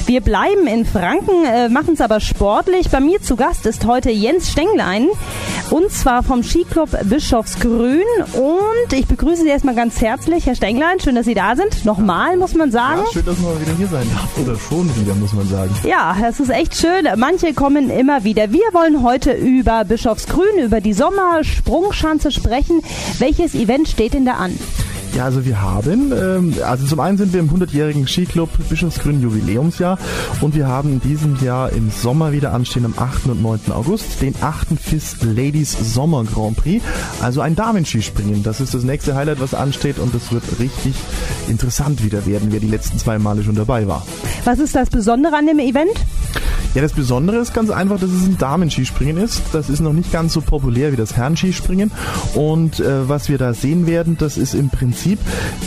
Wir bleiben in Franken, machen es aber sportlich. Bei mir zu Gast ist heute Jens Stenglein und zwar vom Skiclub Bischofsgrün und ich begrüße Sie erstmal ganz herzlich, Herr Stenglein. Schön, dass Sie da sind. Nochmal, muss man sagen. Ja, schön, dass man wieder hier sein darf. Oder schon wieder, muss man sagen. Ja, es ist echt schön. Manche kommen immer wieder. Wir wollen heute über Bischofsgrün, über die Sommersprungschanze sprechen. Welches Event steht denn da an? Ja, also wir haben, zum einen sind wir im 100-jährigen Skiclub Bischofsgrün Jubiläumsjahr und wir haben in diesem Jahr im Sommer wieder anstehen am 8. und 9. August den 8. FIS Ladies Sommer Grand Prix, also ein Damenskispringen. Das ist das nächste Highlight, was ansteht und das wird richtig interessant wieder werden, wer die letzten 2 Male schon dabei war. Was ist das Besondere an dem Event? Ja, das Besondere ist ganz einfach, dass es ein Damenskispringen ist. Das ist noch nicht ganz so populär wie das Herrenskispringen. Und was wir da sehen werden, das ist im Prinzip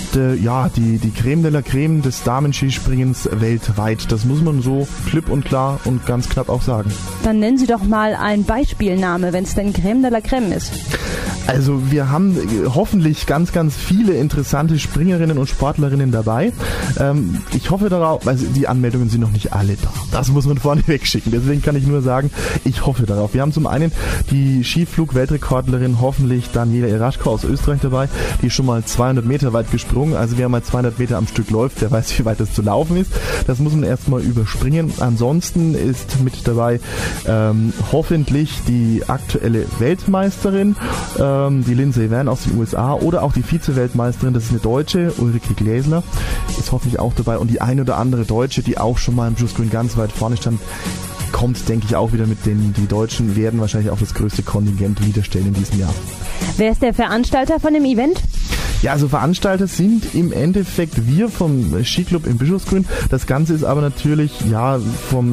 die Creme de la Creme des Damenskispringens weltweit. Das muss man so klipp und klar und ganz knapp auch sagen. Dann nennen Sie doch mal einen Beispielname, wenn es denn Creme de la Creme ist. Also wir haben hoffentlich ganz, ganz viele interessante Springerinnen und Sportlerinnen dabei. Ich hoffe darauf, also die Anmeldungen sind noch nicht alle da. Das muss man vorneweg schicken. Deswegen kann ich nur sagen, ich hoffe darauf. Wir haben zum einen die Skiflug-Weltrekordlerin hoffentlich Daniela Iraschko aus Österreich dabei. Die ist schon mal 200 Meter weit gesprungen. Also wer mal 200 Meter am Stück läuft, der weiß, wie weit das zu laufen ist. Das muss man erstmal überspringen. Ansonsten ist mit dabei hoffentlich die aktuelle Weltmeisterin, die Lindsey Vann aus den USA oder auch die Vize-Weltmeisterin, das ist eine Deutsche, Ulrike Gläsler, ist hoffentlich auch dabei und die eine oder andere Deutsche, die auch schon mal im Bischofsgrün ganz weit vorne stand, kommt, denke ich, auch wieder mit denen. Die Deutschen werden wahrscheinlich auch das größte Kontingent wiederstellen in diesem Jahr. Wer ist der Veranstalter von dem Event? Ja, also Veranstalter sind im Endeffekt wir vom Skiclub im Bischofsgrün. Das Ganze ist aber natürlich von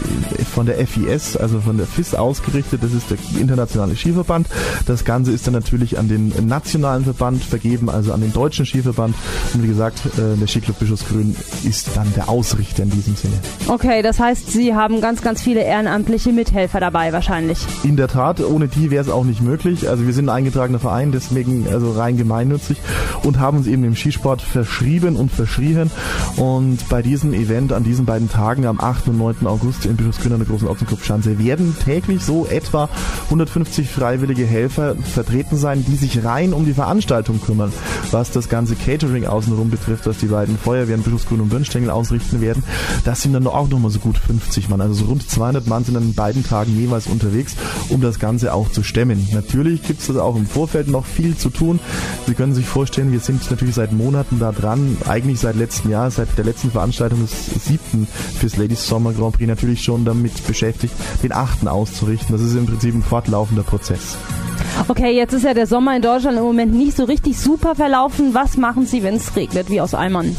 der FIS, also von der FIS ausgerichtet. Das ist der internationale Skiverband. Das Ganze ist dann natürlich an den nationalen Verband vergeben, also an den deutschen Skiverband. Und wie gesagt, der Skiclub Bischofsgrün ist dann der Ausrichter in diesem Sinne. Okay, das heißt, Sie haben ganz, ganz viele ehrenamtliche Mithelfer dabei wahrscheinlich. In der Tat, ohne die wäre es auch nicht möglich. Also wir sind ein eingetragener Verein, deswegen also rein gemeinnützig. Und haben uns eben dem Skisport verschrieben und verschrien. Und bei diesem Event an diesen beiden Tagen, am 8. und 9. August in Bischofsgrün an der Großen Ochsenkopfschanze, werden täglich so etwa 150 freiwillige Helfer vertreten sein, die sich rein um die Veranstaltung kümmern. Was das ganze Catering außenrum betrifft, was die beiden Feuerwehren Bischofsgrün und Birnstengel ausrichten werden, das sind dann auch nochmal so gut 50 Mann. Also so rund 200 Mann sind an beiden Tagen jeweils unterwegs, um das Ganze auch zu stemmen. Natürlich gibt es auch im Vorfeld noch viel zu tun. Sie können sich vorstellen, wir sind natürlich seit Monaten da dran, eigentlich seit letztem Jahr, seit der letzten Veranstaltung des 7. FIS Ladies Sommer Grand Prix natürlich schon damit beschäftigt, den 8. auszurichten. Das ist im Prinzip ein fortlaufender Prozess. Okay, jetzt ist ja der Sommer in Deutschland im Moment nicht so richtig super verlaufen. Was machen Sie, wenn es regnet, wie aus Eimern?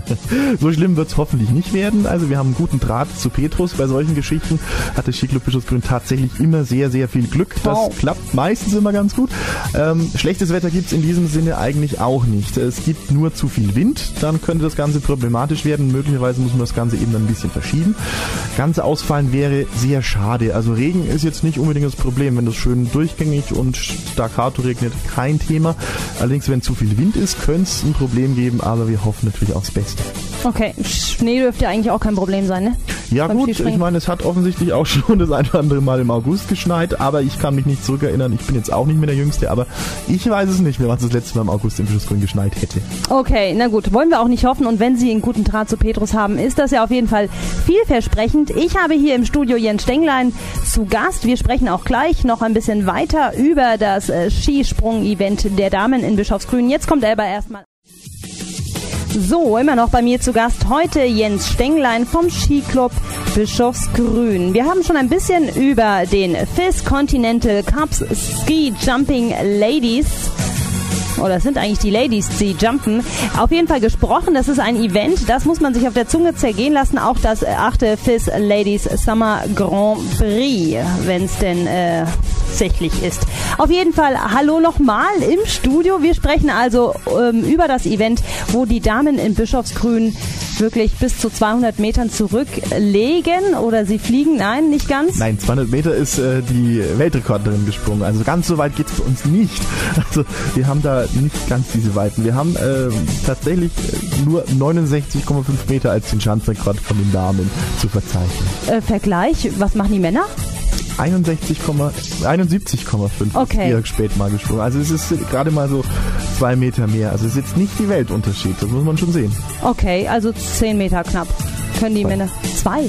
So schlimm wird es hoffentlich nicht werden. Also wir haben einen guten Draht zu Petrus. Bei solchen Geschichten hat der Skiclub Bischofsgrün tatsächlich immer sehr, sehr viel Glück. Das klappt meistens immer ganz gut. Schlechtes Wetter gibt es in diesem Sinne eigentlich auch nicht. Es gibt nur zu viel Wind, dann könnte das Ganze problematisch werden. Möglicherweise muss man das Ganze eben dann ein bisschen verschieben. Ganz ausfallen wäre sehr schade. Also Regen ist jetzt nicht unbedingt das Problem. Wenn das schön durchgängig und staccato regnet, kein Thema. Allerdings, wenn zu viel Wind ist, könnte es ein Problem geben, aber wir hoffen natürlich aufs Beste. Okay, Schnee dürfte eigentlich auch kein Problem sein, ne? Ja gut, ich meine, es hat offensichtlich auch schon das ein oder andere Mal im August geschneit, aber ich kann mich nicht zurückerinnern. Ich bin jetzt auch nicht mehr der Jüngste, aber ich weiß es nicht mehr, was das letzte Mal im August im Bischofsgrün geschneit hätte. Okay, na gut, wollen wir auch nicht hoffen. Und wenn Sie einen guten Draht zu Petrus haben, ist das ja auf jeden Fall vielversprechend. Ich habe hier im Studio Jens Stenglein zu Gast. Wir sprechen auch gleich noch ein bisschen weiter über das Skisprung-Event der Damen in Bischofsgrün. Jetzt kommt er aber erstmal. So, immer noch bei mir zu Gast heute Jens Stenglein vom Skiclub Bischofsgrün. Wir haben schon ein bisschen über den FIS Continental Cups Ski Jumping Ladies, oder es sind eigentlich die Ladies, die jumpen, auf jeden Fall gesprochen. Das ist ein Event, das muss man sich auf der Zunge zergehen lassen. Auch das 8. FIS Ladies Summer Grand Prix, wenn es denn tatsächlich ist. Auf jeden Fall, hallo nochmal im Studio. Wir sprechen also über das Event, wo die Damen in Bischofsgrün wirklich bis zu 200 Metern zurücklegen oder sie fliegen. Nein, nicht ganz. Nein, 200 Meter ist die Weltrekordlerin gesprungen. Also ganz so weit geht's bei uns nicht. Also wir haben da nicht ganz diese Weiten. Wir haben tatsächlich nur 69,5 Meter als den Schanzenrekord von den Damen zu verzeichnen. Vergleich, was machen die Männer? 71,5 okay. Ist Jörg Späth mal gesprungen. Also es ist gerade mal so 2 Meter mehr. Also es ist jetzt nicht die Weltunterschied, das muss man schon sehen. Okay, also 10 Meter knapp. Können die Männer? 2?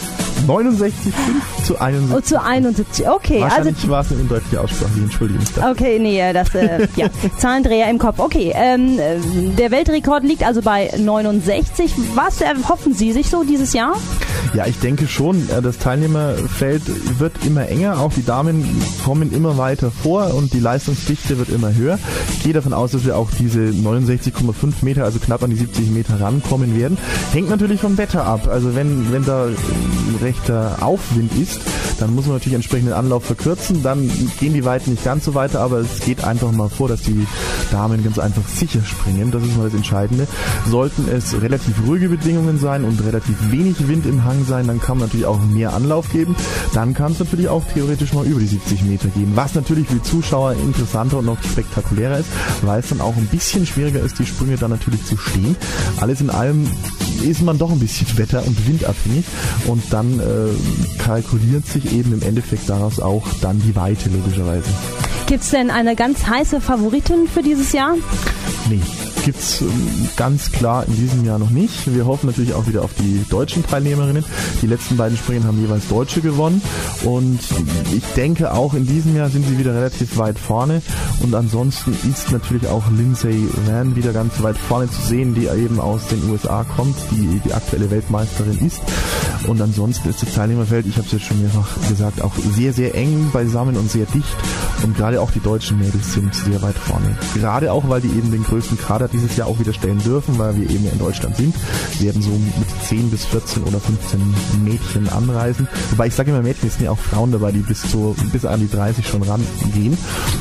69,5 zu 71. Oh, zu 71, okay. Wahrscheinlich also, war es eine undeutliche Aussprache, entschuldige mich dafür. Okay, nee, das, ja, Zahlendreher im Kopf. Okay, der Weltrekord liegt also bei 69. Was erhoffen Sie sich so dieses Jahr? Ja, ich denke schon, das Teilnehmerfeld wird immer enger, auch die Damen kommen immer weiter vor und die Leistungsdichte wird immer höher. Ich gehe davon aus, dass wir auch diese 69,5 Meter, also knapp an die 70 Meter rankommen werden. Hängt natürlich vom Wetter ab. Also wenn da rechter Aufwind ist, dann muss man natürlich entsprechend den Anlauf verkürzen, dann gehen die Weiten nicht ganz so weiter, aber es geht einfach mal vor, dass die Damen ganz einfach sicher springen, das ist mal das Entscheidende. Sollten es relativ ruhige Bedingungen sein und relativ wenig Wind im Hang sein, dann kann man natürlich auch mehr Anlauf geben, dann kann es natürlich auch theoretisch mal über die 70 Meter gehen, was natürlich für die Zuschauer interessanter und noch spektakulärer ist, weil es dann auch ein bisschen schwieriger ist, die Sprünge dann natürlich zu stehen. Alles in allem ist man doch ein bisschen wetter- und windabhängig und dann kalkuliert sich eben im Endeffekt daraus auch dann die Weite logischerweise. Gibt es denn eine ganz heiße Favoritin für dieses Jahr? Nee, gibt's ganz klar in diesem Jahr noch nicht. Wir hoffen natürlich auch wieder auf die deutschen Teilnehmerinnen. Die letzten beiden Springen haben jeweils Deutsche gewonnen und ich denke auch in diesem Jahr sind sie wieder relativ weit vorne und ansonsten ist natürlich auch Lindsay Vann wieder ganz weit vorne zu sehen, die eben aus den USA kommt, die aktuelle Weltmeisterin ist. Und ansonsten ist das Teilnehmerfeld, ich habe es jetzt schon mehrfach gesagt, auch sehr, sehr eng beisammen und sehr dicht. Und gerade auch die deutschen Mädels sind sehr weit vorne. Gerade auch, weil die eben den größten Kader dieses Jahr auch wieder stellen dürfen, weil wir eben in Deutschland sind. Wir werden so mit 10 bis 14 oder 15 Mädchen anreisen. Wobei ich sage immer Mädchen, es sind ja auch Frauen dabei, die bis an die 30 schon rangehen.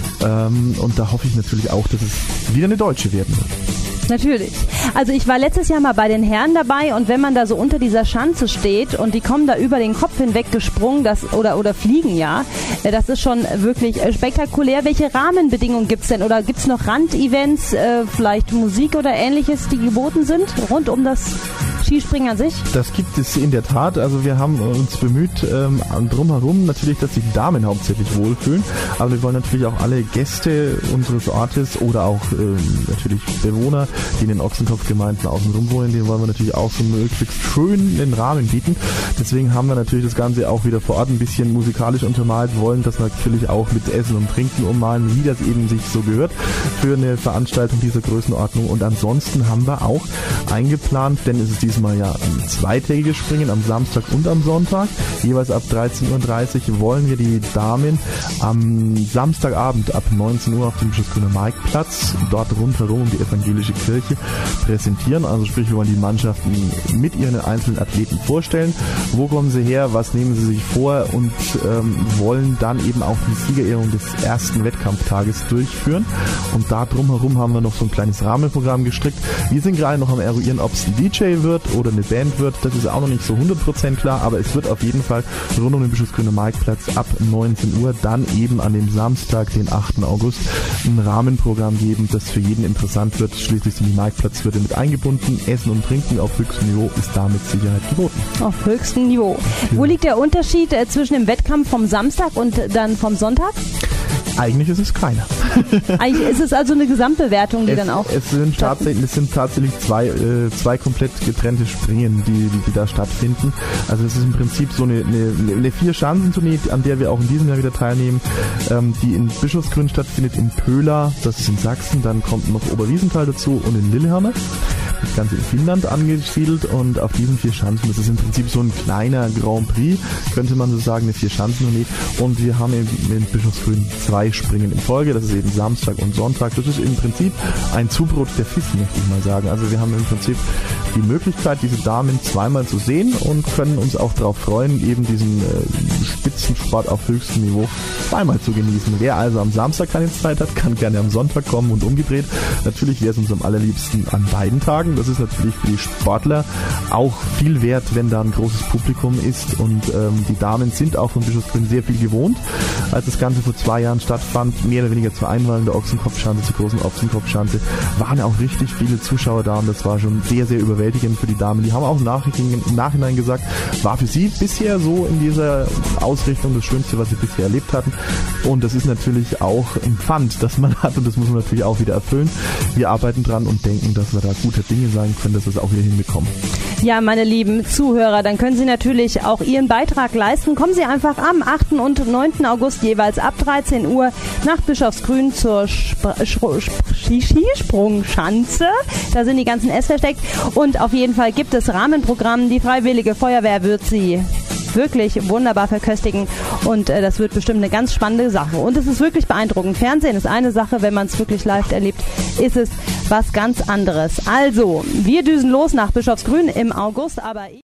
Und da hoffe ich natürlich auch, dass es wieder eine Deutsche werden wird. Natürlich. Also ich war letztes Jahr mal bei den Herren dabei und wenn man da so unter dieser Schanze steht und die kommen da über den Kopf hinweg gesprungen, oder fliegen ja, das ist schon wirklich spektakulär. Welche Rahmenbedingungen gibt's denn oder gibt's noch Randevents, vielleicht Musik oder ähnliches, die geboten sind rund um das Skispringen an sich? Das gibt es in der Tat. Also wir haben uns bemüht, drumherum natürlich, dass sich die Damen hauptsächlich wohlfühlen, aber wir wollen natürlich auch alle Gäste unseres Ortes oder auch natürlich Bewohner, die in den Ochsenkopfgemeinden außenrum wohnen, denen wollen wir natürlich auch so möglichst schön den Rahmen bieten. Deswegen haben wir natürlich das Ganze auch wieder vor Ort ein bisschen musikalisch untermalt, wollen das natürlich auch mit Essen und Trinken ummalen, wie das eben sich so gehört für eine Veranstaltung dieser Größenordnung. Und ansonsten haben wir auch eingeplant, denn es ist diesmal ja ein zweitägiges Springen am Samstag und am Sonntag, jeweils ab 13.30 Uhr wollen wir die Damen am Samstagabend ab 19 Uhr auf dem Bischofsgrüner Marktplatz dort rundherum um die evangelische Kirche präsentieren. Also sprich, wir wollen die Mannschaften mit ihren einzelnen Athleten vorstellen. Wo kommen sie her? Was nehmen sie sich vor? Und wollen dann eben auch die Siegerehrung des ersten Wettkampftages durchführen. Und da drumherum haben wir noch so ein kleines Rahmenprogramm gestrickt. Wir sind gerade noch am eruieren, ob es ein DJ wird oder eine Band wird. Das ist auch noch nicht so 100% klar, aber es wird auf jeden Fall rund um den Bischofsgrüner Marktplatz ab 19 Uhr dann eben an dem Samstag, den 8. August, ein Rahmenprogramm geben, das für jeden interessant wird. Schließlich sind die Marktplatzwirte mit eingebunden. Essen und Trinken auf höchstem Niveau ist da mit Sicherheit geboten. Auf höchstem Niveau. Ja. Wo liegt der Unterschied zwischen dem Wettkampf vom Samstag und dann vom Sonntag? Eigentlich ist es keiner. Eigentlich ist es also eine Gesamtbewertung, die dann auch... Es sind tatsächlich zwei komplett getrennte Springen, die da stattfinden. Also es ist im Prinzip so eine 4-Schanzentournee, an der wir auch in diesem Jahr wieder teilnehmen, die in Bischofsgrün stattfindet, in Pöhla, das ist in Sachsen, dann kommt noch Oberwiesenthal dazu und in Lillehammer. das Ganze in Finnland angesiedelt und auf diesen 4 Schanzen, das ist im Prinzip so ein kleiner Grand Prix, könnte man so sagen, eine 4-Schanzen-Tournee und wir haben in Bischofsgrün 2 Springen in Folge, das ist eben Samstag und Sonntag, das ist im Prinzip ein Zubrot der FIS, möchte ich mal sagen. Also wir haben im Prinzip die Möglichkeit, diese Damen zweimal zu sehen und können uns auch darauf freuen, eben diesen Spitzensport auf höchstem Niveau zweimal zu genießen. Wer also am Samstag keine Zeit hat, kann gerne am Sonntag kommen und umgedreht. Natürlich wäre es uns am allerliebsten an beiden Tagen. Das ist natürlich für die Sportler auch viel wert, wenn da ein großes Publikum ist und die Damen sind auch von Bischofsgrün sehr viel gewohnt. Als das Ganze vor 2 Jahren stattfand, mehr oder weniger zur Einweihung der Ochsenkopfschanze, zur großen Ochsenkopfschanze, waren auch richtig viele Zuschauer da und das war schon sehr, sehr überwältigend für die Damen. Die haben auch im Nachhinein gesagt, war für sie bisher so in dieser Ausrichtung das Schönste, was sie bisher erlebt hatten. Und das ist natürlich auch ein Pfand, das man hat und das muss man natürlich auch wieder erfüllen. Wir arbeiten dran und denken, dass wir da guter Dinge sein können, dass wir es auch wieder hinbekommen. Ja, meine lieben Zuhörer, dann können Sie natürlich auch Ihren Beitrag leisten. Kommen Sie einfach am 8. und 9. August jeweils ab 13 Uhr nach Bischofsgrün zur Skisprungschanze. Da sind die ganzen S versteckt. Und auf jeden Fall gibt es Rahmenprogramm. Die Freiwillige Feuerwehr wird Sie wirklich wunderbar verköstigen und das wird bestimmt eine ganz spannende Sache. Und es ist wirklich beeindruckend. Fernsehen ist eine Sache, wenn man es wirklich live erlebt, ist es was ganz anderes. Also, wir düsen los nach Bischofsgrün im August, aber